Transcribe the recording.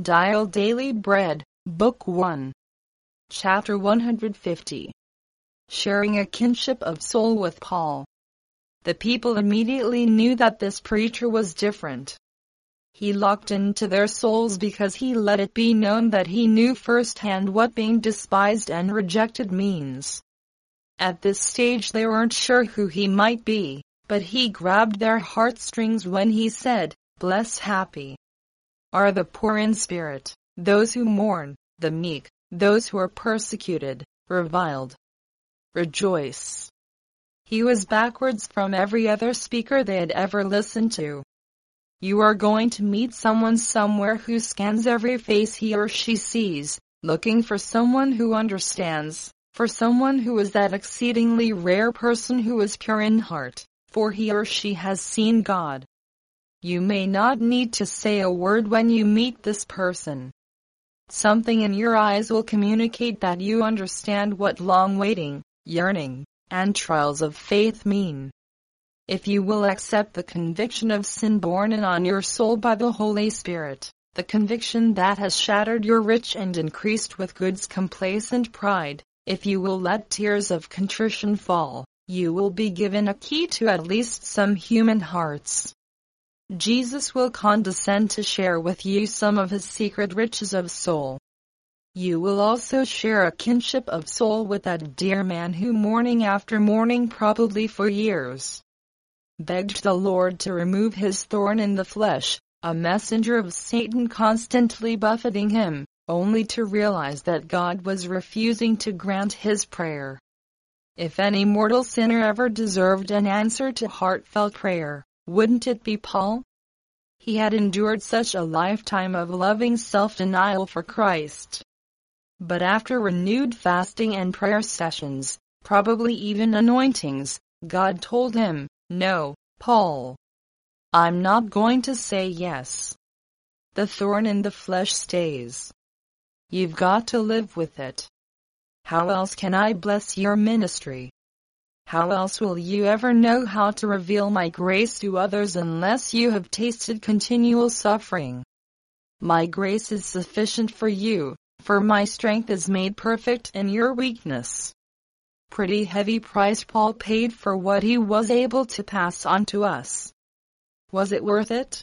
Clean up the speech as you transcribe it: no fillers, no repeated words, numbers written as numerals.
Dial Daily Bread, Book 1. Chapter 150. Sharing a kinship of soul with Paul. The people immediately knew that this preacher was different. He locked into their souls because he let it be known that he knew firsthand what being despised and rejected means. At this stage they weren't sure who he might be, but he grabbed their heartstrings when he said, "Blessed, happy are the poor in spirit, those who mourn, the meek, those who are persecuted, reviled. Rejoice." He was backwards from every other speaker they had ever listened to. You are going to meet someone somewhere who scans every face he or she sees, looking for someone who understands, for someone who is that exceedingly rare person who is pure in heart, for he or she has seen God. You may not need to say a word when you meet this person. Something in your eyes will communicate that you understand what long waiting, yearning, and trials of faith mean. If you will accept the conviction of sin borne in on your soul by the Holy Spirit, the conviction that has shattered your rich and increased with goods complacent pride, if you will let tears of contrition fall, you will be given a key to at least some human hearts. Jesus will condescend to share with you some of his secret riches of soul. You will also share a kinship of soul with that dear man who morning after morning, probably for years, begged the Lord to remove his thorn in the flesh, a messenger of Satan constantly buffeting him, only to realize that God was refusing to grant his prayer. If any mortal sinner ever deserved an answer to heartfelt prayer, wouldn't it be Paul? He had endured such a lifetime of loving self-denial for Christ. But after renewed fasting and prayer sessions, probably even anointings, God told him, "No, Paul. I'm not going to say yes. The thorn in the flesh stays. You've got to live with it. How else can I bless your ministry? How else will you ever know how to reveal my grace to others unless you have tasted continual suffering? My grace is sufficient for you, for my strength is made perfect in your weakness." Pretty heavy price Paul paid for what he was able to pass on to us. Was it worth it?